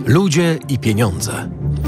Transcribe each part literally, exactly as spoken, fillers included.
Ludzie i pieniądze.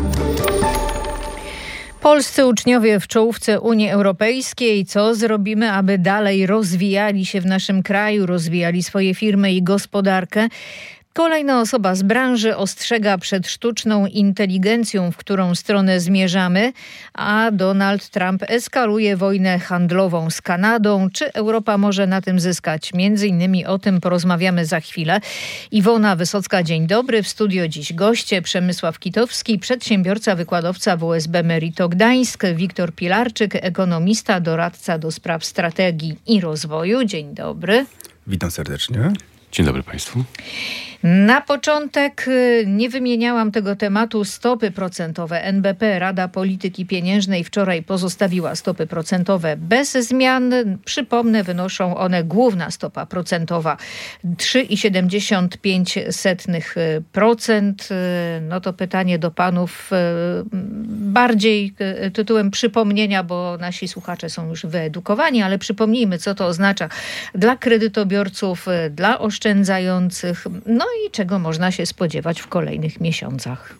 Polscy uczniowie w czołówce Unii Europejskiej. Co zrobimy, aby dalej rozwijali się w naszym kraju, rozwijali swoje firmy i gospodarkę? Kolejna osoba z branży ostrzega przed sztuczną inteligencją, w którą stronę zmierzamy, a Donald Trump eskaluje wojnę handlową z Kanadą. Czy Europa może na tym zyskać? Między innymi o tym porozmawiamy za chwilę. Iwona Wysocka, dzień dobry. W studio dziś goście Przemysław Kitowski, przedsiębiorca, wykładowca W S B Merito Gdańsk, Wiktor Pilarczyk, ekonomista, doradca do spraw strategii i rozwoju. Dzień dobry. Witam serdecznie. Dzień dobry Państwu. Na początek nie wymieniałam tego tematu. Stopy procentowe. N B P, Rada Polityki Pieniężnej, wczoraj pozostawiła stopy procentowe bez zmian. Przypomnę, wynoszą one, główna stopa procentowa trzy i siedemdziesiąt pięć procent. No to pytanie do panów bardziej tytułem przypomnienia, bo nasi słuchacze są już wyedukowani, ale przypomnijmy, co to oznacza dla kredytobiorców, dla oszczędzających, no i czego można się spodziewać w kolejnych miesiącach.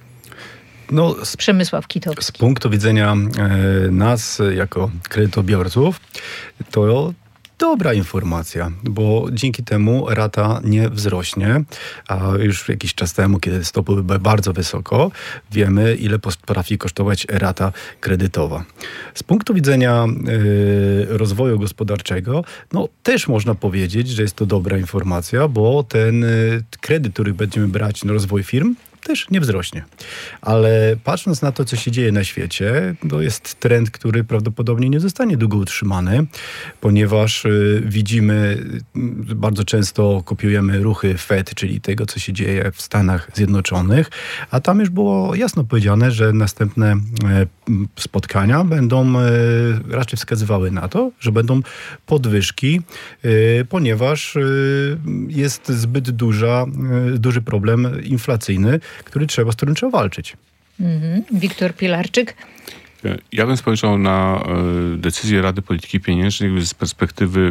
No, z, Przemysław Kitowski. Z punktu widzenia e, nas jako kredytobiorców, to dobra informacja, bo dzięki temu rata nie wzrośnie, a już jakiś czas temu, kiedy stopy były bardzo wysoko, wiemy, ile potrafi kosztować rata kredytowa. Z punktu widzenia y, rozwoju gospodarczego, no też można powiedzieć, że jest to dobra informacja, bo ten y, kredyt, który będziemy brać na rozwój firm, też nie wzrośnie. Ale patrząc na to, co się dzieje na świecie, to jest trend, który prawdopodobnie nie zostanie długo utrzymany, ponieważ y, widzimy, y, bardzo często kopiujemy ruchy Fed, czyli tego, co się dzieje w Stanach Zjednoczonych, a tam już było jasno powiedziane, że następne y, spotkania będą y, raczej wskazywały na to, że będą podwyżki, y, ponieważ y, jest zbyt duża, y, duży problem inflacyjny, który trzeba, z którym trzeba walczyć. Mhm. Wiktor Pilarczyk. Ja bym spojrzał na decyzję Rady Polityki Pieniężnej z perspektywy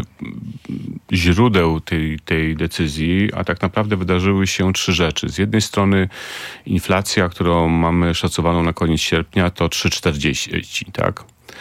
źródeł tej, tej decyzji, a tak naprawdę wydarzyły się trzy rzeczy. Z jednej strony inflacja, którą mamy szacowaną na koniec sierpnia, to trzy czterdzieści, tak?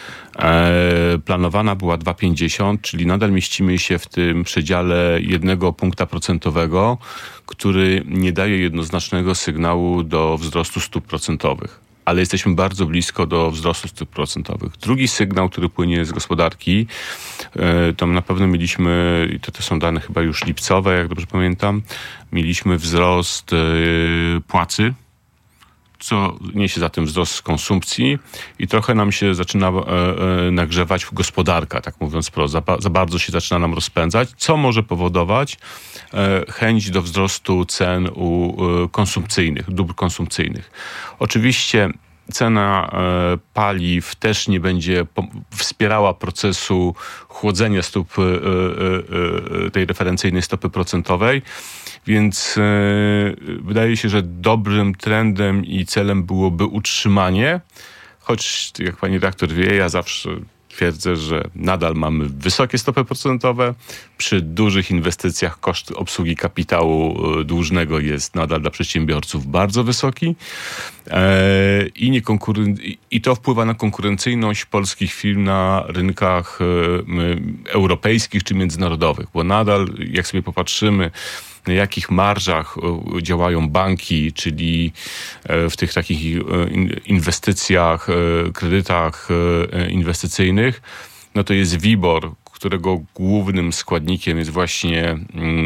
E, planowana była dwa pięćdziesiąt, czyli nadal mieścimy się w tym przedziale jednego punkta procentowego, który nie daje jednoznacznego sygnału do wzrostu stóp procentowych. Ale jesteśmy bardzo blisko do wzrostu stóp procentowych. Drugi sygnał, który płynie z gospodarki, e, to na pewno mieliśmy, i to, to są dane chyba już lipcowe, jak dobrze pamiętam, mieliśmy wzrost e, płacy, co niesie za tym wzrost konsumpcji i trochę nam się zaczyna e, e, nagrzewać gospodarka, tak mówiąc wprost. Za, za bardzo się zaczyna nam rozpędzać, co może powodować e, chęć do wzrostu cen u e, konsumpcyjnych, dóbr konsumpcyjnych. Oczywiście cena e, paliw też nie będzie po, wspierała procesu chłodzenia stóp e, e, e, tej referencyjnej stopy procentowej. Więc yy, wydaje się, że dobrym trendem i celem byłoby utrzymanie, choć jak pani redaktor wie, ja zawsze twierdzę, że nadal mamy wysokie stopy procentowe. Przy dużych inwestycjach koszt obsługi kapitału dłużnego jest nadal dla przedsiębiorców bardzo wysoki yy, i, nie konkuren- i to wpływa na konkurencyjność polskich firm na rynkach yy, europejskich czy międzynarodowych, bo nadal, jak sobie popatrzymy, na jakich marżach działają banki, czyli w tych takich inwestycjach, kredytach inwestycyjnych, no to jest WIBOR, którego głównym składnikiem jest właśnie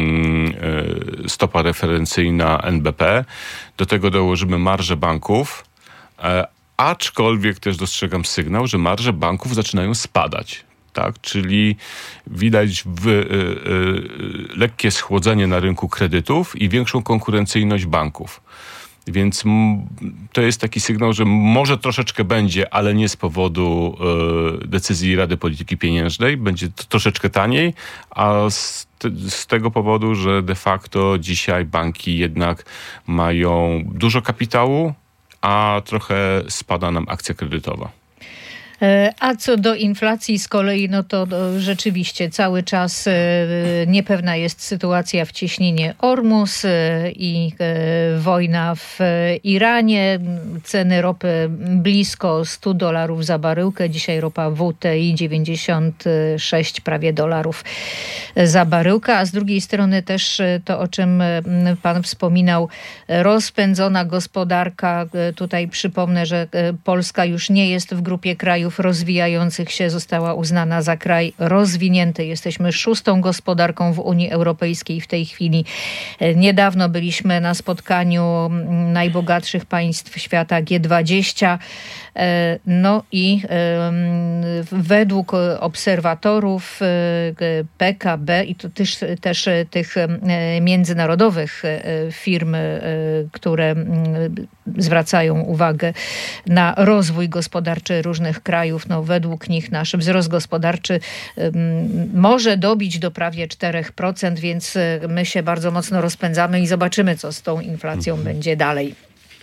stopa referencyjna N B P. Do tego dołożymy marże banków, aczkolwiek też dostrzegam sygnał, że marże banków zaczynają spadać. Tak, czyli widać w, y, y, lekkie schłodzenie na rynku kredytów i większą konkurencyjność banków. Więc m, to jest taki sygnał, że może troszeczkę będzie, ale nie z powodu y, decyzji Rady Polityki Pieniężnej. Będzie to troszeczkę taniej, a z, te, z tego powodu, że de facto dzisiaj banki jednak mają dużo kapitału, a trochę spada nam akcja kredytowa. A co do inflacji z kolei, no to rzeczywiście cały czas niepewna jest sytuacja w cieśninie Ormus i wojna w Iranie. Ceny ropy blisko sto dolarów za baryłkę. Dzisiaj ropa W T I dziewięćdziesiąt sześć prawie dolarów za baryłkę. A z drugiej strony też to, o czym pan wspominał, rozpędzona gospodarka. Tutaj przypomnę, że Polska już nie jest w grupie krajów rozwijających się, została uznana za kraj rozwinięty. Jesteśmy szóstą gospodarką w Unii Europejskiej w tej chwili. Niedawno byliśmy na spotkaniu najbogatszych państw świata G dwadzieścia. No i według obserwatorów P K B i to też, też tych międzynarodowych firm, które zwracają uwagę na rozwój gospodarczy różnych krajów, no według nich nasz wzrost gospodarczy może dobić do prawie cztery procent, więc my się bardzo mocno rozpędzamy i zobaczymy, co z tą inflacją mhm. będzie dalej.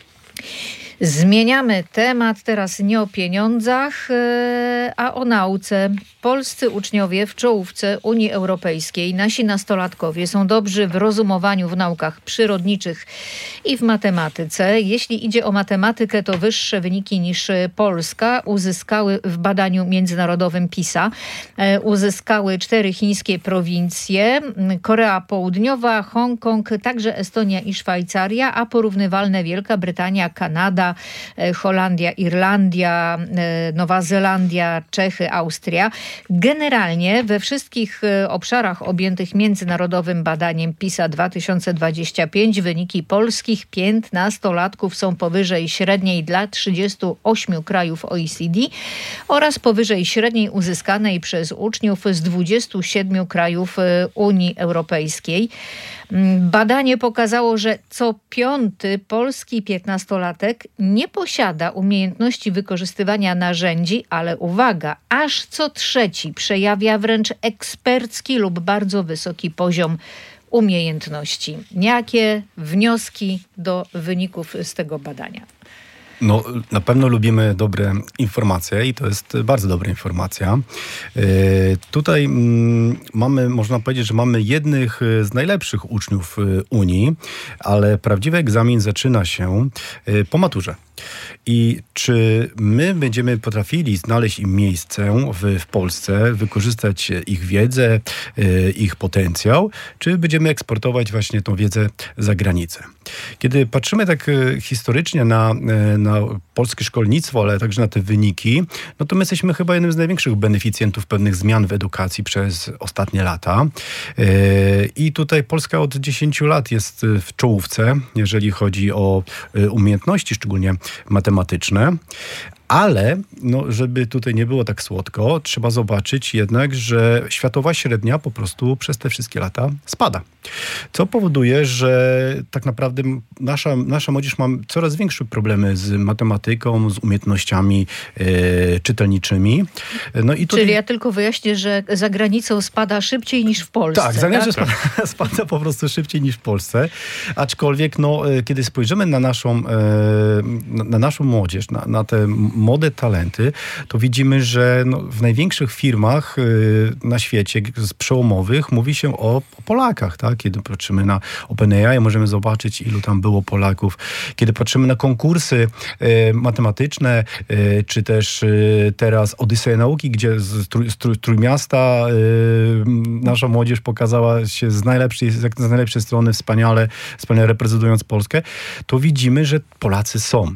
Zmieniamy temat, teraz nie o pieniądzach, a o nauce. Polscy uczniowie w czołówce Unii Europejskiej, nasi nastolatkowie są dobrzy w rozumowaniu w naukach przyrodniczych i w matematyce. Jeśli idzie o matematykę, to wyższe wyniki niż Polska uzyskały w badaniu międzynarodowym PISA. Uzyskały cztery chińskie prowincje, Korea Południowa, Hongkong, także Estonia i Szwajcaria, a porównywalne Wielka Brytania, Kanada, Holandia, Irlandia, Nowa Zelandia, Czechy, Austria. Generalnie we wszystkich obszarach objętych międzynarodowym badaniem PISA dwa tysiące dwadzieścia pięć wyniki polskich piętnastolatków są powyżej średniej dla trzydziestu ośmiu krajów O E C D oraz powyżej średniej uzyskanej przez uczniów z dwudziestu siedmiu krajów Unii Europejskiej. Badanie pokazało, że co piąty polski piętnastolatek nie posiada umiejętności wykorzystywania narzędzi, ale uwaga, aż co trzeci przejawia wręcz ekspercki lub bardzo wysoki poziom umiejętności. Jakie wnioski do wyników z tego badania? No, na pewno lubimy dobre informacje i to jest bardzo dobra informacja. Yy, tutaj mm, mamy, można powiedzieć, że mamy jednych z najlepszych uczniów Unii, ale prawdziwy egzamin zaczyna się yy, po maturze. I czy my będziemy potrafili znaleźć im miejsce w, w Polsce, wykorzystać ich wiedzę, yy, ich potencjał, czy będziemy eksportować właśnie tą wiedzę za granicę? Kiedy patrzymy tak yy, historycznie na, yy, na polskie szkolnictwo, ale także na te wyniki, no to my jesteśmy chyba jednym z największych beneficjentów pewnych zmian w edukacji przez ostatnie lata. Yy, I tutaj Polska od dziesięciu lat jest w czołówce, jeżeli chodzi o yy, umiejętności, szczególnie matematyczne. Ale, no, żeby tutaj nie było tak słodko, trzeba zobaczyć jednak, że światowa średnia po prostu przez te wszystkie lata spada. Co powoduje, że tak naprawdę nasza, nasza młodzież ma coraz większe problemy z matematyką, z umiejętnościami e, czytelniczymi. No i tutaj... Czyli ja tylko wyjaśnię, że za granicą spada szybciej niż w Polsce. Tak, za granicą tak? spada, spada po prostu szybciej niż w Polsce. Aczkolwiek, no, kiedy spojrzymy na naszą, e, na, na naszą młodzież, na, na te młode talenty, to widzimy, że no, w największych firmach y, na świecie, z przełomowych, mówi się o, o Polakach, tak? Kiedy patrzymy na OpenAI, możemy zobaczyć, ilu tam było Polaków. Kiedy patrzymy na konkursy y, matematyczne, y, czy też y, teraz Odyseja Nauki, gdzie z, trój, z, trój, z Trójmiasta y, nasza młodzież pokazała się z najlepszej, z najlepszej strony, wspaniale, wspaniale reprezentując Polskę, to widzimy, że Polacy są.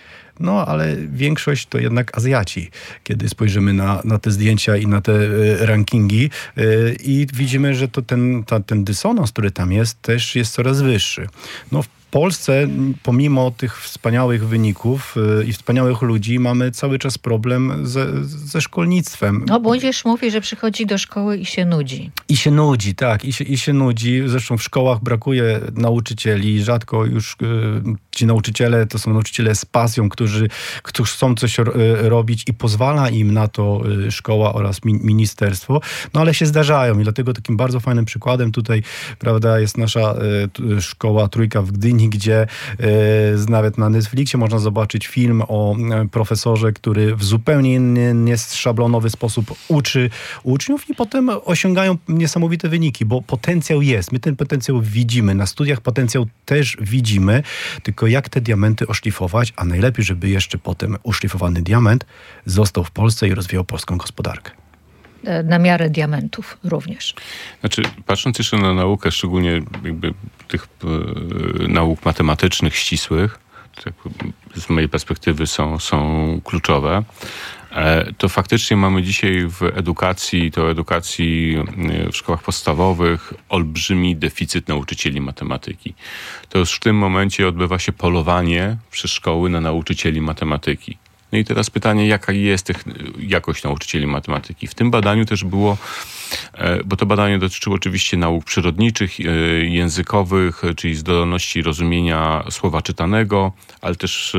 No, ale większość to jednak Azjaci, kiedy spojrzymy na, na te zdjęcia i na te y, rankingi y, i widzimy, że to ten, ta, ten dysonans, który tam jest, też jest coraz wyższy. No, w Polsce, pomimo tych wspaniałych wyników yy, i wspaniałych ludzi, mamy cały czas problem ze, ze szkolnictwem. No, młodzież mówi, że przychodzi do szkoły i się nudzi. I się nudzi, tak. I się, i się nudzi. Zresztą w szkołach brakuje nauczycieli. Rzadko już yy, ci nauczyciele to są nauczyciele z pasją, którzy, którzy chcą coś yy, robić i pozwala im na to yy, szkoła oraz mi, ministerstwo. No, ale się zdarzają i dlatego takim bardzo fajnym przykładem tutaj, prawda, jest nasza yy, szkoła Trójka w Gdyni, Japonii, gdzie nawet na Netflixie można zobaczyć film o profesorze, który w zupełnie inny, nieszablonowy sposób uczy uczniów i potem osiągają niesamowite wyniki, bo potencjał jest. My ten potencjał widzimy. Na studiach potencjał też widzimy, tylko jak te diamenty oszlifować, a najlepiej, żeby jeszcze potem uszlifowany diament został w Polsce i rozwijał polską gospodarkę. Na miarę diamentów również. Znaczy, patrząc jeszcze na naukę, szczególnie jakby tych e, nauk matematycznych, ścisłych, które z mojej perspektywy są, są kluczowe, e, to faktycznie mamy dzisiaj w edukacji, to edukacji w szkołach podstawowych olbrzymi deficyt nauczycieli matematyki. To już w tym momencie odbywa się polowanie przez szkoły na nauczycieli matematyki. No i teraz pytanie, jaka jest tych, jakość nauczycieli matematyki. W tym badaniu też było, bo to badanie dotyczyło oczywiście nauk przyrodniczych, językowych, czyli zdolności rozumienia słowa czytanego, ale też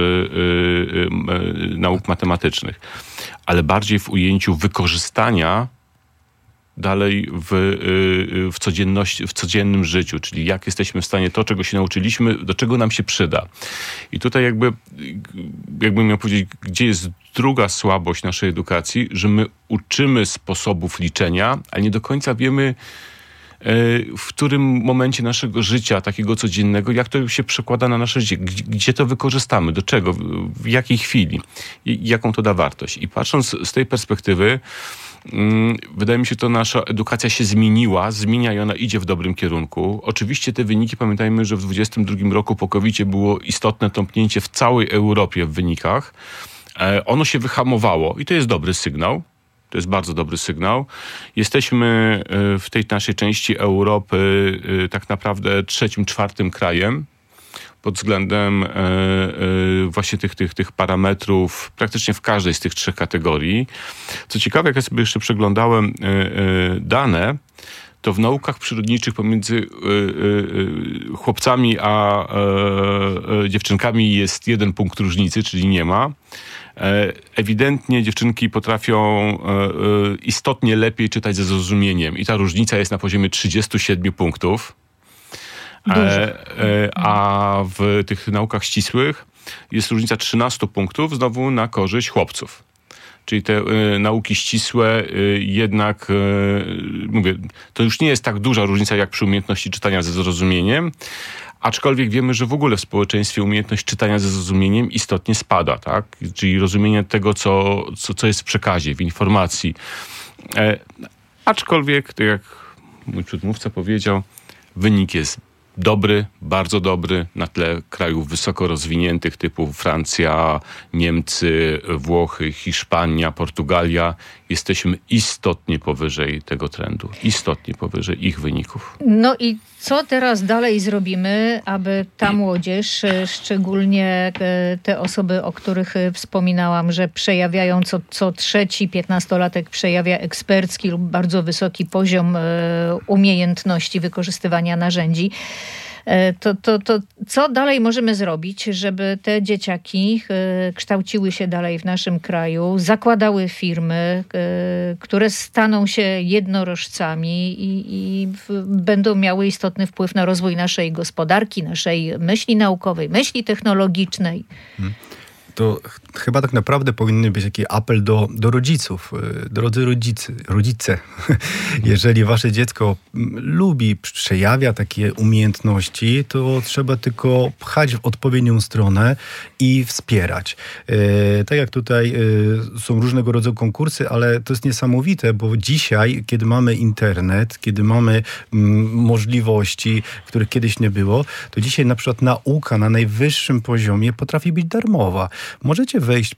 nauk matematycznych. Ale bardziej w ujęciu wykorzystania dalej w, w codzienności, w codziennym życiu, czyli jak jesteśmy w stanie to, czego się nauczyliśmy, do czego nam się przyda. I tutaj jakby, jakbym miał powiedzieć, gdzie jest druga słabość naszej edukacji, że my uczymy sposobów liczenia, ale nie do końca wiemy, w którym momencie naszego życia, takiego codziennego, jak to się przekłada na nasze życie, gdzie to wykorzystamy, do czego, w jakiej chwili, i jaką to da wartość. I patrząc z tej perspektywy, wydaje mi się, że nasza edukacja się zmieniła, zmienia i ona idzie w dobrym kierunku. Oczywiście te wyniki, pamiętajmy, że w dwudziestym drugim roku po kowidzie było istotne tąpnięcie w całej Europie w wynikach. Ono się wyhamowało i to jest dobry sygnał. To jest bardzo dobry sygnał. Jesteśmy w tej naszej części Europy tak naprawdę trzecim, czwartym krajem pod względem właśnie tych, tych, tych parametrów praktycznie w każdej z tych trzech kategorii. Co ciekawe, jak ja sobie jeszcze przeglądałem dane, to w naukach przyrodniczych pomiędzy chłopcami a dziewczynkami jest jeden punkt różnicy, czyli nie ma. Ewidentnie dziewczynki potrafią istotnie lepiej czytać ze zrozumieniem i ta różnica jest na poziomie trzydziestu siedmiu punktów. E, e, a w tych naukach ścisłych jest różnica trzynastu punktów znowu na korzyść chłopców. Czyli te y, nauki ścisłe y, jednak, y, mówię, to już nie jest tak duża różnica jak przy umiejętności czytania ze zrozumieniem, aczkolwiek wiemy, że w ogóle w społeczeństwie umiejętność czytania ze zrozumieniem istotnie spada, tak? Czyli rozumienie tego, co, co, co jest w przekazie, w informacji. E, aczkolwiek, tak jak mój przedmówca powiedział, wynik jest dobry, bardzo dobry na tle krajów wysoko rozwiniętych typu Francja, Niemcy, Włochy, Hiszpania, Portugalia. Jesteśmy istotnie powyżej tego trendu. Istotnie powyżej ich wyników. No i co teraz dalej zrobimy, aby ta młodzież, szczególnie te osoby, o których wspominałam, że przejawiają co, co trzeci piętnastolatek przejawia ekspercki lub bardzo wysoki poziom umiejętności wykorzystywania narzędzi, To, to, to co dalej możemy zrobić, żeby te dzieciaki kształciły się dalej w naszym kraju, zakładały firmy, które staną się jednorożcami i, i będą miały istotny wpływ na rozwój naszej gospodarki, naszej myśli naukowej, myśli technologicznej? Hmm. To chyba tak naprawdę powinien być taki apel do, do rodziców. Drodzy rodzice, rodzice, jeżeli wasze dziecko lubi, przejawia takie umiejętności, to trzeba tylko pchać w odpowiednią stronę i wspierać. E, tak jak tutaj e, są różnego rodzaju konkursy, ale to jest niesamowite, bo dzisiaj, kiedy mamy internet, kiedy mamy m, możliwości, których kiedyś nie było, to dzisiaj na przykład nauka na najwyższym poziomie potrafi być darmowa. Możecie wejść,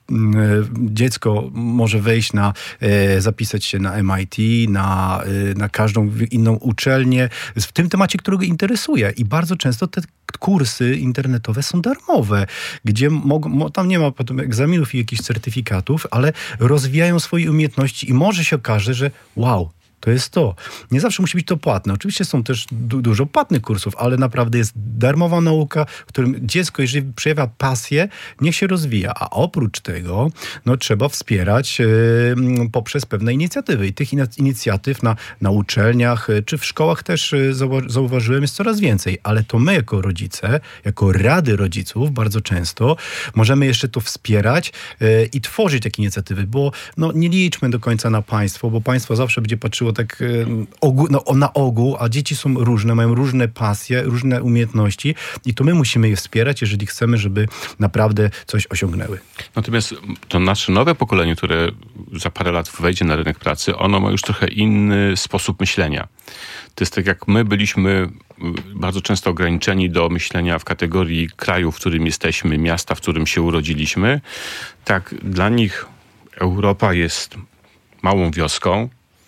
dziecko może wejść na, zapisać się na M I T, na, na każdą inną uczelnię w tym temacie, którego interesuje. I bardzo często te kursy internetowe są darmowe, gdzie mogą, tam nie ma potem egzaminów i jakichś certyfikatów, ale rozwijają swoje umiejętności i może się okaże, że wow, To jest to. Nie zawsze musi być to płatne. Oczywiście są też du- dużo płatnych kursów, ale naprawdę jest darmowa nauka, w którym dziecko, jeżeli przejawia pasję, niech się rozwija. A oprócz tego no, trzeba wspierać yy, poprzez pewne inicjatywy. I tych inicjatyw na, na uczelniach czy w szkołach też yy, zauwa- zauważyłem jest coraz więcej. Ale to my jako rodzice, jako rady rodziców bardzo często możemy jeszcze to wspierać yy, i tworzyć takie inicjatywy, bo no, nie liczmy do końca na państwo, bo państwo zawsze będzie patrzyło tak yy, ogół, no, na ogół, a dzieci są różne, mają różne pasje, różne umiejętności i to my musimy je wspierać, jeżeli chcemy, żeby naprawdę coś osiągnęły. Natomiast to nasze nowe pokolenie, które za parę lat wejdzie na rynek pracy, ono ma już trochę inny sposób myślenia. To jest tak, jak my byliśmy bardzo często ograniczeni do myślenia w kategorii kraju, w którym jesteśmy, miasta, w którym się urodziliśmy. Tak, dla nich Europa jest małą wioską,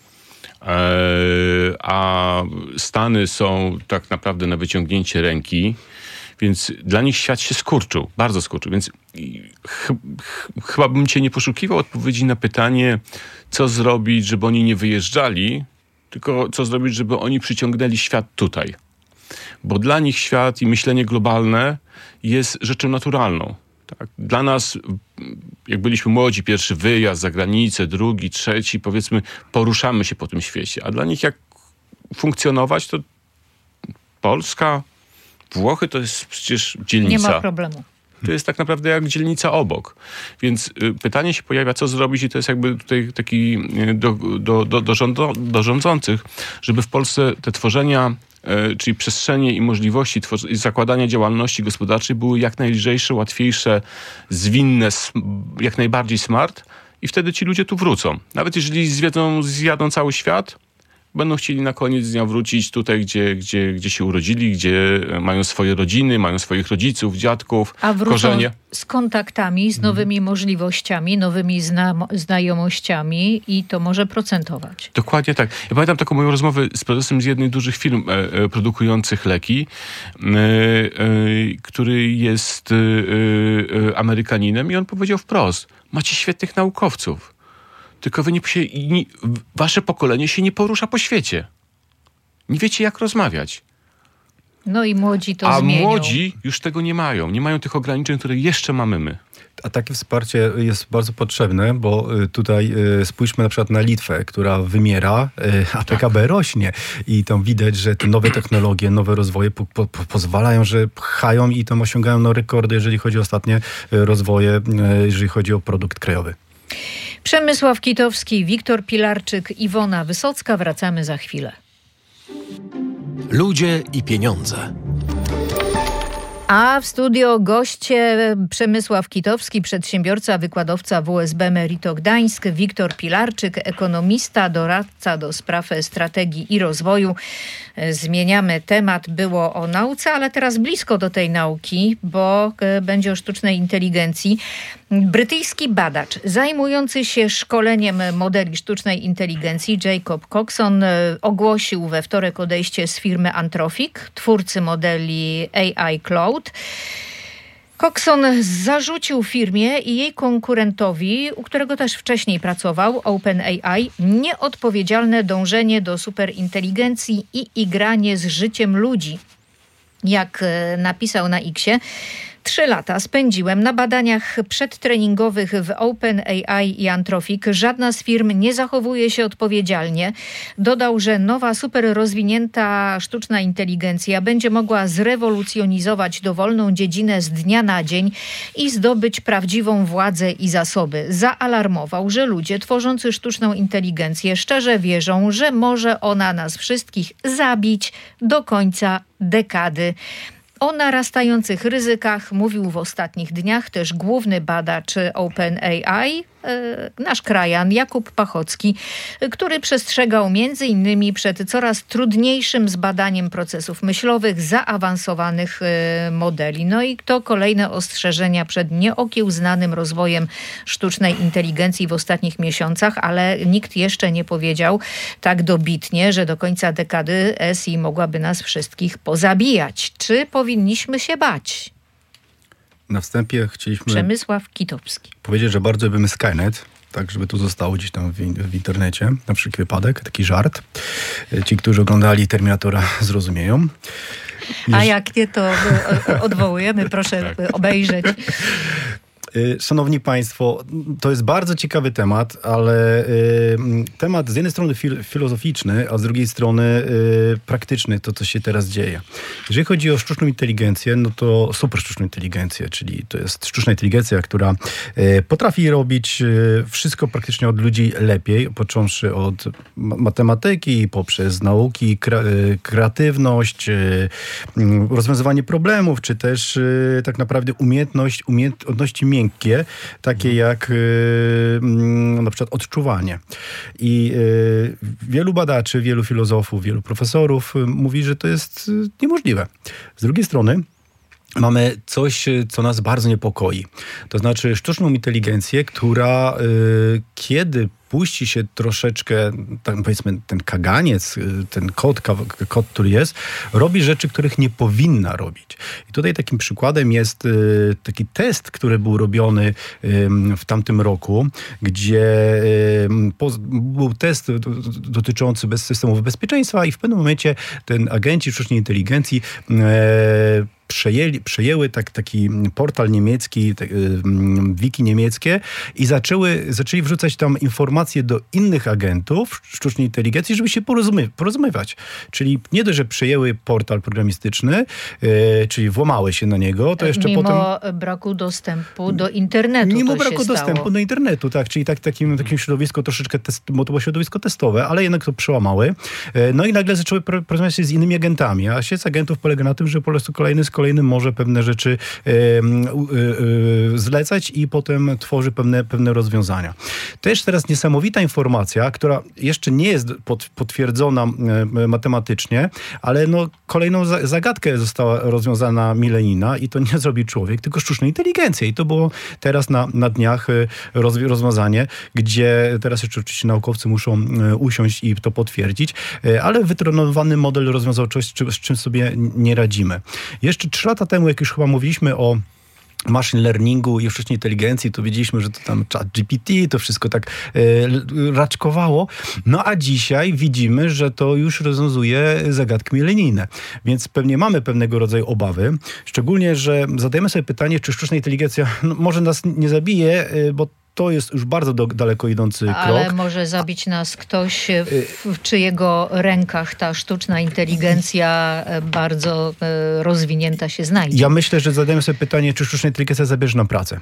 a Stany są tak naprawdę na wyciągnięcie ręki, więc dla nich świat się skurczył, bardzo skurczył. Więc ch- ch- chyba bym cię nie poszukiwał odpowiedzi na pytanie, co zrobić, żeby oni nie wyjeżdżali, tylko co zrobić, żeby oni przyciągnęli świat tutaj. Bo dla nich świat i myślenie globalne jest rzeczą naturalną. Tak? Dla nas, jak byliśmy młodzi, pierwszy wyjazd za granicę, drugi, trzeci, powiedzmy, poruszamy się po tym świecie. A dla nich jak funkcjonować, to Polska, Włochy to jest przecież dzielnica. Nie ma problemu. To jest tak naprawdę jak dzielnica obok. Więc y, pytanie się pojawia, co zrobić i to jest jakby tutaj taki y, do, do, do, do, rządo, do rządzących, żeby w Polsce te tworzenia, y, czyli przestrzenie i możliwości tworzy- i zakładania działalności gospodarczej były jak najlżejsze, łatwiejsze, zwinne, sm- jak najbardziej smart i wtedy ci ludzie tu wrócą. Nawet jeżeli zwiedzą, zjadą cały świat, będą chcieli na koniec dnia wrócić tutaj, gdzie, gdzie, gdzie się urodzili, gdzie mają swoje rodziny, mają swoich rodziców, dziadków, A wrócą korzenie. z kontaktami, z nowymi mm. możliwościami, nowymi zna- znajomościami i to może procentować. Dokładnie tak. Ja pamiętam taką moją rozmowę z prezesem z jednej z dużych firm e, e, produkujących leki, e, e, który jest e, e, Amerykaninem i on powiedział wprost, macie świetnych naukowców. Tylko wy nie, nie, wasze pokolenie się nie porusza po świecie. Nie wiecie, jak rozmawiać. No i młodzi to A zmienią. młodzi już tego nie mają. Nie mają tych ograniczeń, które jeszcze mamy my. A takie wsparcie jest bardzo potrzebne, bo tutaj spójrzmy na przykład na Litwę, która wymiera, a P K B rośnie. I tam widać, że te nowe technologie, nowe rozwoje po, po, pozwalają, że pchają i tam osiągają no, rekordy, jeżeli chodzi o ostatnie rozwoje, jeżeli chodzi o produkt krajowy. Przemysław Kitowski, Wiktor Pilarczyk, Iwona Wysocka. Wracamy za chwilę. Ludzie i pieniądze. A w studio goście Przemysław Kitowski, przedsiębiorca, wykładowca W S B Merito Gdańsk, Wiktor Pilarczyk, ekonomista, doradca do spraw strategii i rozwoju. Zmieniamy temat, było o nauce, ale teraz blisko do tej nauki, bo będzie o sztucznej inteligencji. Brytyjski badacz zajmujący się szkoleniem modeli sztucznej inteligencji Jacob Coxon ogłosił we wtorek odejście z firmy Anthropic, twórcy modeli A I Cloud. Coxon zarzucił firmie i jej konkurentowi, u którego też wcześniej pracował, OpenAI, nieodpowiedzialne dążenie do superinteligencji i igranie z życiem ludzi. Jak napisał na Xie, Trzy lata spędziłem na badaniach przedtreningowych w OpenAI i Anthropic. Żadna z firm nie zachowuje się odpowiedzialnie. Dodał, że nowa super rozwinięta sztuczna inteligencja będzie mogła zrewolucjonizować dowolną dziedzinę z dnia na dzień i zdobyć prawdziwą władzę i zasoby. Zaalarmował, że ludzie tworzący sztuczną inteligencję szczerze wierzą, że może ona nas wszystkich zabić do końca dekady. O narastających ryzykach mówił w ostatnich dniach też główny badacz OpenAI, nasz krajan Jakub Pachocki, który przestrzegał między innymi przed coraz trudniejszym zbadaniem procesów myślowych zaawansowanych modeli. No i to kolejne ostrzeżenia przed nieokiełznanym rozwojem sztucznej inteligencji w ostatnich miesiącach, ale nikt jeszcze nie powiedział tak dobitnie, że do końca dekady S I mogłaby nas wszystkich pozabijać. Czy powinniśmy się bać? na wstępie chcieliśmy... Przemysław Kitowski. Powiedzieć, że bardzo lubimy Skynet, tak żeby to zostało gdzieś tam w, w internecie, na wszelki wypadek, taki żart. Ci, którzy oglądali Terminatora, zrozumieją. A jak nie, to odwołujemy, proszę obejrzeć. Szanowni Państwo, to jest bardzo ciekawy temat, ale y, temat z jednej strony fil, filozoficzny, a z drugiej strony y, praktyczny, to co się teraz dzieje. Jeżeli chodzi o sztuczną inteligencję, no to super sztuczną inteligencję, czyli to jest sztuczna inteligencja, która y, potrafi robić y, wszystko praktycznie od ludzi lepiej, począwszy od matematyki, poprzez nauki, kre, y, kreatywność, y, y, rozwiązywanie problemów, czy też y, tak naprawdę umiejętność, umiejętności miękkie, takie jak y, na przykład odczuwanie. I y, wielu badaczy, wielu filozofów, wielu profesorów y, mówi, że to jest y, niemożliwe. Z drugiej strony mamy coś, co nas bardzo niepokoi. To znaczy sztuczną inteligencję, która y, kiedy puści się troszeczkę, tak powiedzmy, ten kaganiec, ten kod, kod, który jest, robi rzeczy, których nie powinna robić. I tutaj takim przykładem jest y, taki test, który był robiony y, w tamtym roku, gdzie y, po, był test dotyczący bez systemów bezpieczeństwa i w pewnym momencie ten agenci sztucznej inteligencji y, Przejęli, przejęły tak, taki portal niemiecki, tak, wiki niemieckie i zaczęły, zaczęli wrzucać tam informacje do innych agentów sztucznej inteligencji, żeby się porozumie, porozumiewać. Czyli nie dość, że przejęły portal programistyczny, e, czyli włamały się na niego, to jeszcze mimo potem... Mimo braku dostępu do internetu. Mimo to braku się dostępu stało. do internetu, tak. Czyli tak, takim, takim środowisko troszeczkę, test, bo to było środowisko testowe, ale jednak to przełamały. E, no i nagle zaczęły porozmawiać się z innymi agentami, a sieć agentów polega na tym, że po prostu kolejny z kolejnym może pewne rzeczy e, e, e, zlecać i potem tworzy pewne, pewne rozwiązania. Też teraz niesamowita informacja, która jeszcze nie jest pot, potwierdzona e, matematycznie, ale no, kolejną za, zagadkę została rozwiązana milenijna i to nie zrobi człowiek, tylko sztuczna inteligencja. I to było teraz na, na dniach roz, rozwiązanie, gdzie teraz jeszcze oczywiście naukowcy muszą e, usiąść i to potwierdzić, e, ale wytrenowany model rozwiązał coś, z czym, z czym sobie nie radzimy. Jeszcze trzy lata temu, jak już chyba mówiliśmy o machine learningu i sztucznej inteligencji, to wiedzieliśmy, że to tam chat G P T, to wszystko tak e, raczkowało. No a dzisiaj widzimy, że to już rozwiązuje zagadki milenijne. Więc pewnie mamy pewnego rodzaju obawy. Szczególnie, że zadajemy sobie pytanie, czy sztuczna inteligencja no, może nas nie zabije, e, bo to jest już bardzo do, daleko idący krok. Ale może zabić nas ktoś, w, w czyjego rękach ta sztuczna inteligencja bardzo rozwinięta się znajdzie. Ja myślę, że zadajemy sobie pytanie, czy sztuczna inteligencja zabierze nam pracę.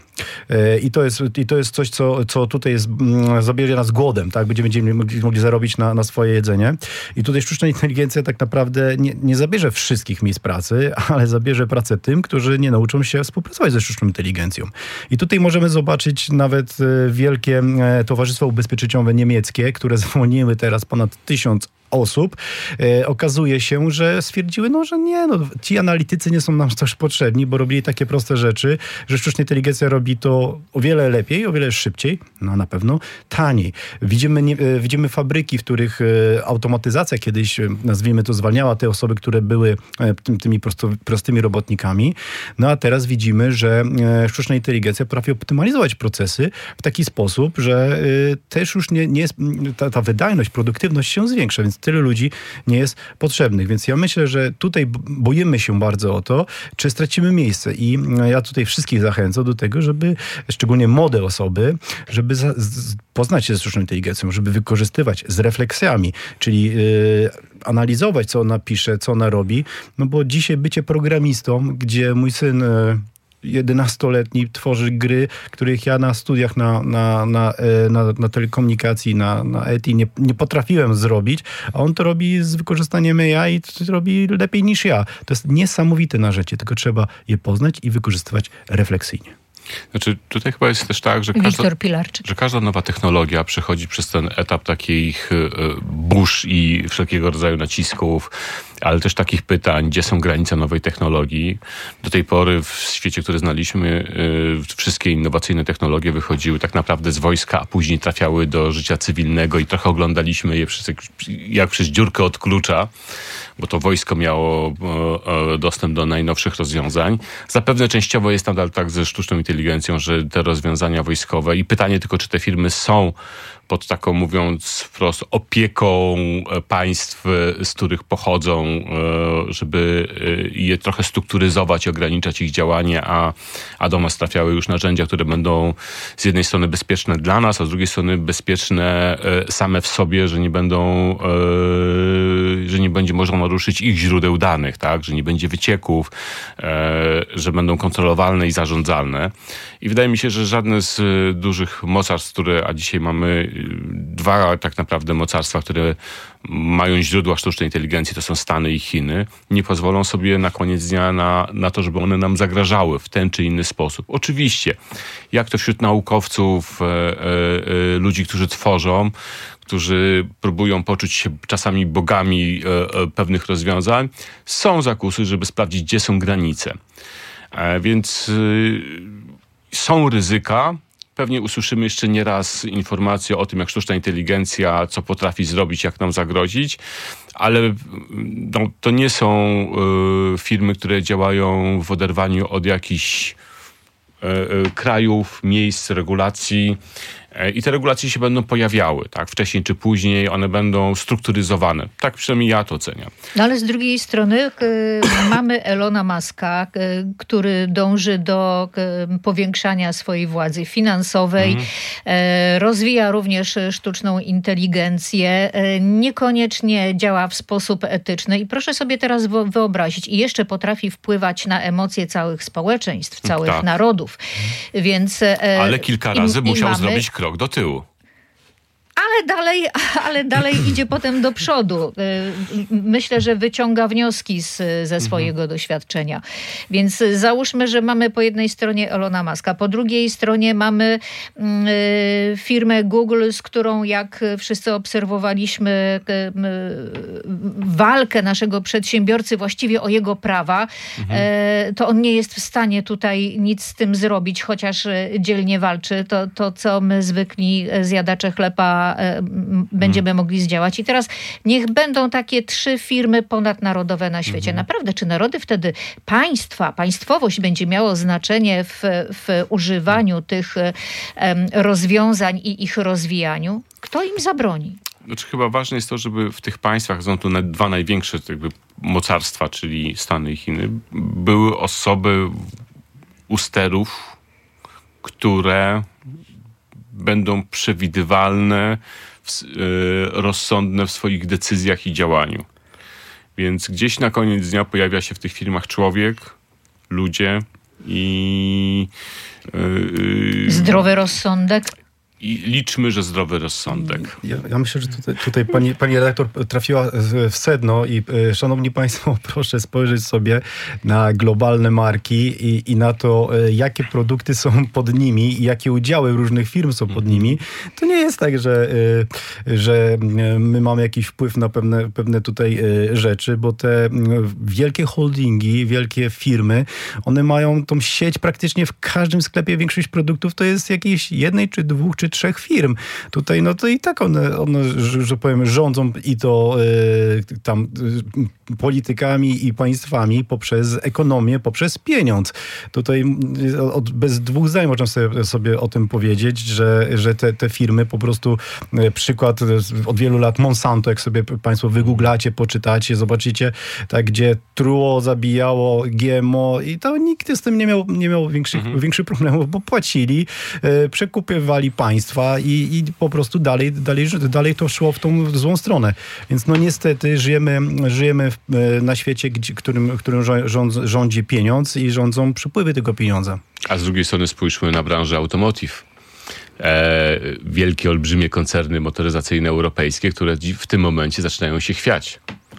I to jest, i to jest coś, co, co tutaj jest, zabierze nas głodem, tak? Będziemy, będziemy mogli, mogli zarobić na, na swoje jedzenie. I tutaj sztuczna inteligencja tak naprawdę nie, nie zabierze wszystkich miejsc pracy, ale zabierze pracę tym, którzy nie nauczą się współpracować ze sztuczną inteligencją. I tutaj możemy zobaczyć nawet wielkie towarzystwa ubezpieczyciowe niemieckie, które zwolniły teraz ponad tysiąc osób. E, okazuje się, że stwierdziły, no, że nie, no, ci analitycy nie są nam też potrzebni, bo robili takie proste rzeczy, że sztuczna inteligencja robi to o wiele lepiej, o wiele szybciej, no na pewno taniej. Widzimy, nie, e, widzimy fabryki, w których e, automatyzacja kiedyś, e, nazwijmy to, zwalniała te osoby, które były e, tym, tymi prosto, prostymi robotnikami, no a teraz widzimy, że e, sztuczna inteligencja potrafi optymalizować procesy w taki sposób, że e, też już nie, nie jest, ta, ta wydajność, produktywność się zwiększa, więc tyle ludzi nie jest potrzebnych. Więc ja myślę, że tutaj boimy się bardzo o to, czy stracimy miejsce. I ja tutaj wszystkich zachęcam do tego, żeby, szczególnie młode osoby, żeby za, z, poznać się ze sztuczną inteligencją, żeby wykorzystywać z refleksjami, czyli yy, analizować, co ona pisze, co ona robi. No bo dzisiaj bycie programistą, gdzie mój syn... Yy, jedenastoletni tworzy gry, których ja na studiach na, na, na, na, na telekomunikacji, na, na E T I nie, nie potrafiłem zrobić, a on to robi z wykorzystaniem A I i to robi lepiej niż ja. To jest niesamowite narzędzie, tylko trzeba je poznać i wykorzystywać refleksyjnie. Znaczy, tutaj chyba jest też tak, że każda, że każda nowa technologia przechodzi przez ten etap takich burz i wszelkiego rodzaju nacisków, ale też takich pytań, gdzie są granice nowej technologii. Do tej pory w świecie, który znaliśmy, y, wszystkie innowacyjne technologie wychodziły tak naprawdę z wojska, a później trafiały do życia cywilnego i trochę oglądaliśmy je przez, jak przez dziurkę od klucza, bo to wojsko miało e, dostęp do najnowszych rozwiązań. Zapewne częściowo jest nadal tak ze sztuczną inteligencją, że te rozwiązania wojskowe i pytanie tylko, czy te firmy są pod taką, mówiąc wprost, opieką państw, z których pochodzą, żeby je trochę strukturyzować i ograniczać ich działanie, a, a do nas trafiały już narzędzia, które będą z jednej strony bezpieczne dla nas, a z drugiej strony bezpieczne same w sobie, że nie będą, że nie będzie można naruszyć ich źródeł danych, tak, że nie będzie wycieków, że będą kontrolowalne i zarządzalne. I wydaje mi się, że żadne z dużych mocarstw, które, a dzisiaj mamy dwa tak naprawdę mocarstwa, które mają źródła sztucznej inteligencji, to są Stany i Chiny, nie pozwolą sobie na koniec dnia na, na to, żeby one nam zagrażały w ten czy inny sposób. Oczywiście, jak to wśród naukowców, e, e, ludzi, którzy tworzą, którzy próbują poczuć się czasami bogami e, e, pewnych rozwiązań, są zakusy, żeby sprawdzić, gdzie są granice. E, więc e, są ryzyka. Pewnie usłyszymy jeszcze nie raz informacje o tym, jak sztuczna inteligencja, co potrafi zrobić, jak nam zagrozić, ale no, to nie są y, firmy, które działają w oderwaniu od jakichś y, y, krajów, miejsc, regulacji. I te regulacje się będą pojawiały, tak? Wcześniej czy później one będą strukturyzowane. Tak przynajmniej ja to oceniam. No ale z drugiej strony y, mamy Elona Muska, y, który dąży do y, powiększania swojej władzy finansowej, mm. y, rozwija również sztuczną inteligencję, y, niekoniecznie działa w sposób etyczny i proszę sobie teraz wyobrazić, i jeszcze potrafi wpływać na emocje całych społeczeństw, całych tak. narodów. Więc, y, ale kilka razy i, musiał i mamy... zrobić krok do tyłu. Ale dalej, ale dalej idzie potem do przodu. Myślę, że wyciąga wnioski z, ze swojego mhm. doświadczenia. Więc załóżmy, że mamy po jednej stronie Elona Muska, po drugiej stronie mamy y, firmę Google, z którą, jak wszyscy obserwowaliśmy, y, y, walkę naszego przedsiębiorcy właściwie o jego prawa, mhm. y, to on nie jest w stanie tutaj nic z tym zrobić, chociaż dzielnie walczy. To, to co my zwykli zjadacze chleba będziemy hmm. mogli zdziałać. I teraz niech będą takie trzy firmy ponadnarodowe na świecie. Hmm. Naprawdę, czy narody wtedy, państwa, państwowość będzie miało znaczenie w, w używaniu tych um, rozwiązań i ich rozwijaniu? Kto im zabroni? Znaczy, chyba ważne jest to, żeby w tych państwach, są tu dwa największe jakby mocarstwa, czyli Stany i Chiny, były osoby u sterów, które będą przewidywalne, w, yy, rozsądne w swoich decyzjach i działaniu. Więc gdzieś na koniec dnia pojawia się w tych firmach człowiek, ludzie i... Yy, zdrowy rozsądek. I liczmy, że zdrowy rozsądek. Ja, ja myślę, że tutaj, tutaj pani, pani redaktor trafiła w sedno i e, szanowni państwo, proszę spojrzeć sobie na globalne marki i, i na to, e, jakie produkty są pod nimi i jakie udziały różnych firm są pod nimi. To nie jest tak, że, e, że my mamy jakiś wpływ na pewne, pewne tutaj e, rzeczy, bo te wielkie holdingi, wielkie firmy, one mają tą sieć praktycznie w każdym sklepie. Większość produktów to jest jakiejś jednej, czy dwóch, czy trzech firm. Tutaj no to i tak one, one że, że powiem, rządzą i to y, tam y, politykami i państwami poprzez ekonomię, poprzez pieniądz. Tutaj y, od, bez dwóch zdań można sobie, sobie o tym powiedzieć, że, że te, te firmy po prostu, y, przykład od wielu lat Monsanto, jak sobie państwo wygooglacie, poczytacie, zobaczycie, tak, gdzie truło, zabijało G M O i to nikt z tym nie miał, nie miał większych, mhm. większych problemów, bo płacili, y, przekupywali państwa I, i po prostu dalej, dalej, dalej to szło w tą złą stronę. Więc no niestety żyjemy, żyjemy w, na świecie, gdzie, którym, którym rząd, rządzi pieniądz i rządzą przepływy tego pieniądza. A z drugiej strony spójrzmy na branżę automotive. E, wielkie, olbrzymie koncerny motoryzacyjne europejskie, które w tym momencie zaczynają się chwiać.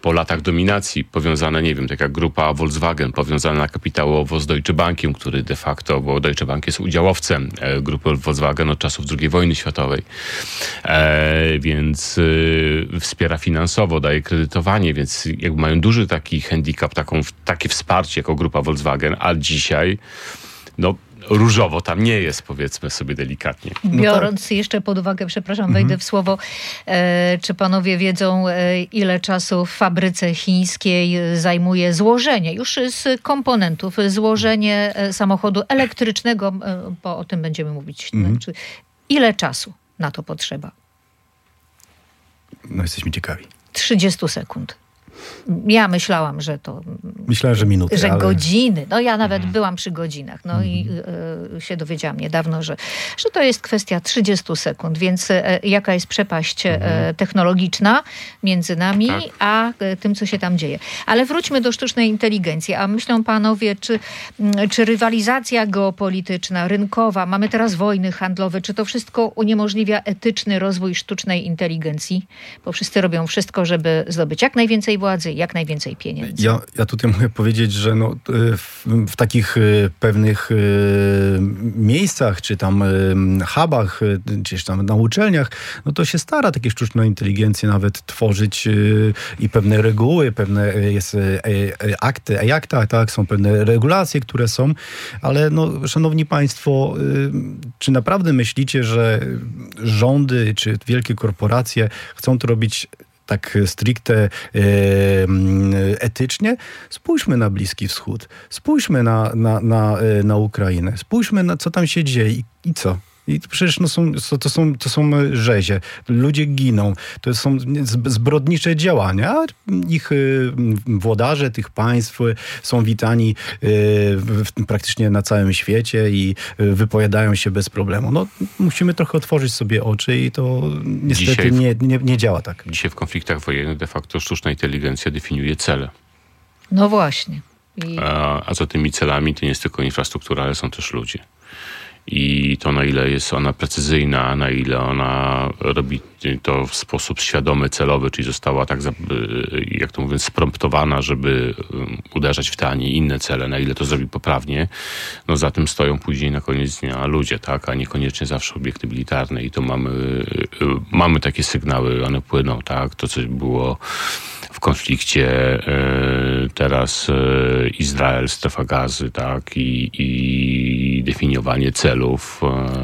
po latach dominacji powiązane, nie wiem, tak jak grupa Volkswagen, powiązana kapitałowo z Deutsche Bankiem, który de facto, bo Deutsche Bank jest udziałowcem e, grupy Volkswagen od czasów drugiej wojny światowej, e, więc e, wspiera finansowo, daje kredytowanie, więc jakby mają duży taki handicap, taką, takie wsparcie jako grupa Volkswagen, a dzisiaj no różowo tam nie jest, powiedzmy sobie delikatnie. Biorąc no tak. jeszcze pod uwagę, przepraszam, wejdę mhm. w słowo, e, czy panowie wiedzą, e, ile czasu w fabryce chińskiej zajmuje złożenie, już z komponentów, złożenie samochodu elektrycznego, e, bo o tym będziemy mówić. Mhm. Czy, ile czasu na to potrzeba? No jesteśmy ciekawi. trzydzieści sekund. Ja myślałam, że to... Myślałem, że minuty, Że ale... godziny. No ja nawet mm. byłam przy godzinach. No mm. i y, się dowiedziałam niedawno, że, że to jest kwestia trzydziestu sekund. Więc y, jaka jest przepaść mm. y, technologiczna między nami, tak. a y, tym, co się tam dzieje. Ale wróćmy do sztucznej inteligencji. A myślą panowie, czy, y, czy rywalizacja geopolityczna, rynkowa, mamy teraz wojny handlowe, czy to wszystko uniemożliwia etyczny rozwój sztucznej inteligencji? Bo wszyscy robią wszystko, żeby zdobyć jak najwięcej władzy, jak najwięcej pieniędzy. Ja, ja tutaj mogę powiedzieć, że no, w, w takich pewnych miejscach, czy tam hubach, gdzieś tam na uczelniach, no to się stara takie sztuczne inteligencje nawet tworzyć i pewne reguły, pewne jest akty, e-akta, tak, są pewne regulacje, które są, ale no, szanowni państwo, czy naprawdę myślicie, że rządy, czy wielkie korporacje chcą to robić tak stricte e, etycznie? Spójrzmy na Bliski Wschód. Spójrzmy na, na, na, na Ukrainę. Spójrzmy na co tam się dzieje i, i co? I przecież no są, to, są, to są rzezie. Ludzie giną. To są zbrodnicze działania. Ich włodarze tych państw są witani praktycznie na całym świecie i wypowiadają się bez problemu. No, musimy trochę otworzyć sobie oczy i to niestety w, nie, nie, nie działa tak. Dzisiaj w konfliktach wojennych de facto sztuczna inteligencja definiuje cele. No właśnie. I... A, a za tymi celami to nie jest tylko infrastruktura, ale są też ludzie. I to, na ile jest ona precyzyjna, na ile ona robi to w sposób świadomy, celowy, czyli została tak, jak to mówiąc, spromptowana, żeby uderzać w te, a nie inne cele, na ile to zrobi poprawnie, no za tym stoją później na koniec dnia ludzie, tak, a niekoniecznie zawsze obiekty militarne. I to mamy, mamy takie sygnały, one płyną, tak, to co było w konflikcie teraz Izrael, strefa gazy, tak, i, i definiowanie celów,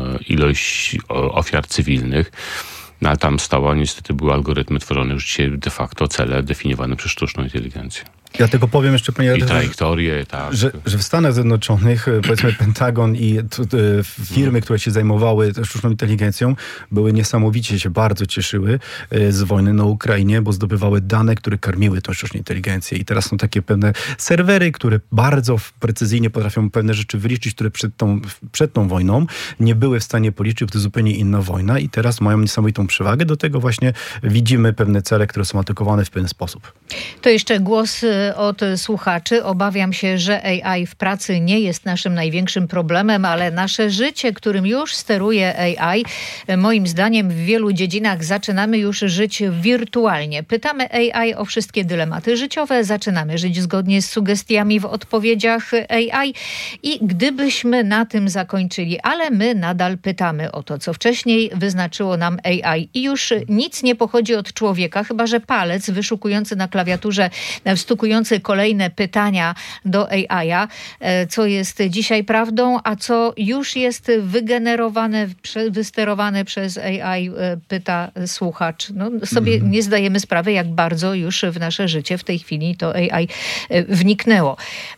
ilość ofiar cywilnych. No, ale tam stała, niestety były algorytmy tworzone już dzisiaj de facto cele definiowane przez sztuczną inteligencję. Ja tylko powiem jeszcze, panie I trajektorie, tak. Że, że w Stanach Zjednoczonych, powiedzmy Pentagon i t, t, firmy, które się zajmowały sztuczną inteligencją, były niesamowicie się bardzo cieszyły z wojny na Ukrainie, bo zdobywały dane, które karmiły tą sztuczną inteligencję. I teraz są takie pewne serwery, które bardzo precyzyjnie potrafią pewne rzeczy wyliczyć, które przed tą, przed tą wojną nie były w stanie policzyć, bo to zupełnie inna wojna i teraz mają niesamowitą przewagę. Do tego właśnie widzimy pewne cele, które są atakowane w pewien sposób. To jeszcze głos od słuchaczy. Obawiam się, że A I w pracy nie jest naszym największym problemem, ale nasze życie, którym już steruje A I, moim zdaniem w wielu dziedzinach zaczynamy już żyć wirtualnie. Pytamy A I o wszystkie dylematy życiowe, zaczynamy żyć zgodnie z sugestiami w odpowiedziach A I i gdybyśmy na tym zakończyli, ale my nadal pytamy o to, co wcześniej wyznaczyło nam A I i już nic nie pochodzi od człowieka, chyba że palec wyszukujący na klawiaturze, wstukujący kolejne pytania do A I-a, co jest dzisiaj prawdą, a co już jest wygenerowane, wysterowane przez A I, pyta słuchacz. No, sobie mm. nie zdajemy sprawy, jak bardzo już w nasze życie w tej chwili to A I wniknęło.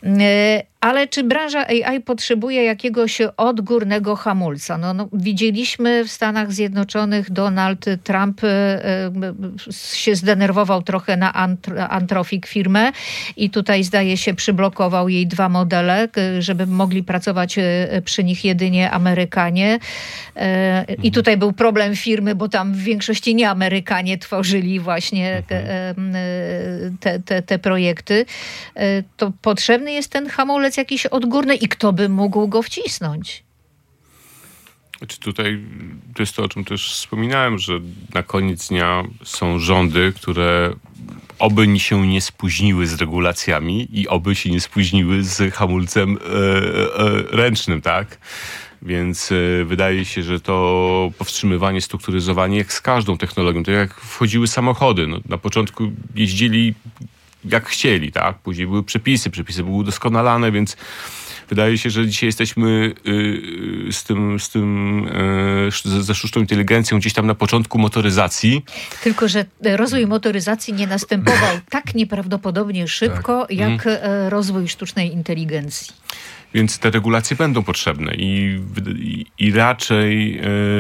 Ale czy branża A I potrzebuje jakiegoś odgórnego hamulca? No, no, widzieliśmy w Stanach Zjednoczonych, Donald Trump e, e, się zdenerwował trochę na Ant- Anthropic firmę i tutaj zdaje się przyblokował jej dwa modele, żeby mogli pracować przy nich jedynie Amerykanie. E, I tutaj był problem firmy, bo tam w większości nie Amerykanie tworzyli właśnie e, te, te, te projekty. E, to potrzebny jest ten hamulec jakiś odgórny i kto by mógł go wcisnąć? Znaczy tutaj to jest to, o czym też wspominałem, że na koniec dnia są rządy, które oby się nie spóźniły z regulacjami i oby się nie spóźniły z hamulcem e, e, ręcznym, tak? Więc e, wydaje się, że to powstrzymywanie, strukturyzowanie jak z każdą technologią, to jak wchodziły samochody. No, na początku jeździli jak chcieli, tak? Później były przepisy, przepisy były udoskonalane, więc wydaje się, że dzisiaj jesteśmy y, z tym, z tym y, ze sztuczną inteligencją gdzieś tam na początku motoryzacji. Tylko że rozwój motoryzacji nie następował tak nieprawdopodobnie szybko, tak. jak mm. rozwój sztucznej inteligencji. Więc te regulacje będą potrzebne i, i, i raczej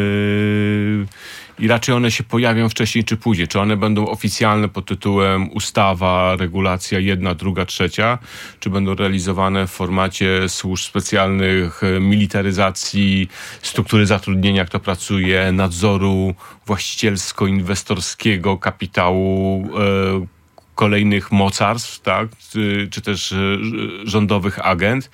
yy, i raczej one się pojawią wcześniej czy później. Czy one będą oficjalne pod tytułem ustawa, regulacja jedna, druga, trzecia, czy będą realizowane w formacie służb specjalnych, militaryzacji, struktury zatrudnienia, kto pracuje, nadzoru właścicielsko-inwestorskiego, kapitału, yy, kolejnych mocarstw, tak, czy, czy też yy, rządowych agent.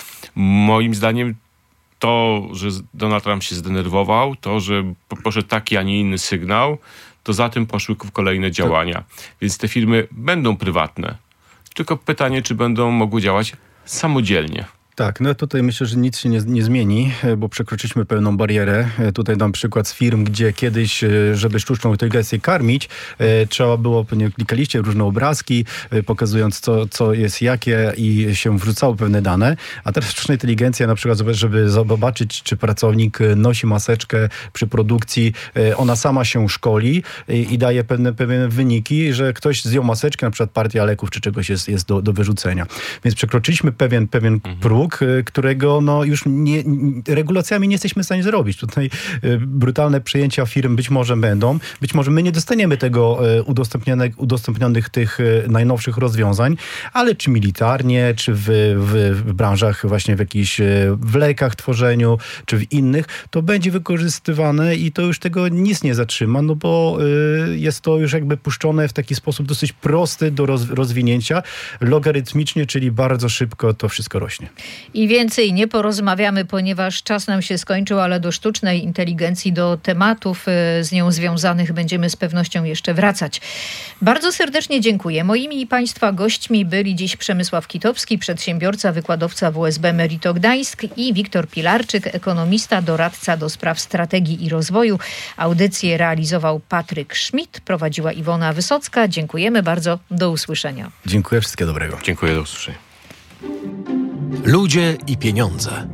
Moim zdaniem to, że Donald Trump się zdenerwował, to, że poszedł taki, a nie inny sygnał, to za tym poszły kolejne działania. Więc te firmy będą prywatne. Tylko pytanie, czy będą mogły działać samodzielnie. Tak, no tutaj myślę, że nic się nie, nie zmieni, bo przekroczyliśmy pewną barierę. Tutaj dam przykład z firm, gdzie kiedyś, żeby sztuczną inteligencję karmić, trzeba było, pewnie klikaliście różne obrazki, pokazując co, co jest jakie i się wrzucało pewne dane, a teraz sztuczna inteligencja na przykład, żeby zobaczyć, czy pracownik nosi maseczkę przy produkcji, ona sama się szkoli i, i daje pewne, pewne wyniki, że ktoś zdjął maseczkę, na przykład partia leków czy czegoś jest, jest do, do wyrzucenia. Więc przekroczyliśmy pewien, pewien mhm. próg, którego no już nie, regulacjami nie jesteśmy w stanie zrobić. Tutaj brutalne przejęcia firm być może będą. Być może my nie dostaniemy tego udostępnionych, udostępnionych tych najnowszych rozwiązań, ale czy militarnie, czy w, w, w branżach właśnie w jakichś w lekach tworzeniu, czy w innych, to będzie wykorzystywane i to już tego nic nie zatrzyma, no bo jest to już jakby puszczone w taki sposób dosyć prosty do roz, rozwinięcia, logarytmicznie, czyli bardzo szybko to wszystko rośnie. I więcej nie porozmawiamy, ponieważ czas nam się skończył, ale do sztucznej inteligencji, do tematów z nią związanych będziemy z pewnością jeszcze wracać. Bardzo serdecznie dziękuję. Moimi i Państwa gośćmi byli dziś Przemysław Kitowski, przedsiębiorca, wykładowca W S B Merito Gdańsk i Wiktor Pilarczyk, ekonomista, doradca do spraw strategii i rozwoju. Audycję realizował Patryk Schmidt, prowadziła Iwona Wysocka. Dziękujemy bardzo. Do usłyszenia. Dziękuję, wszystkiego dobrego. Dziękuję, do usłyszenia. Ludzie i pieniądze.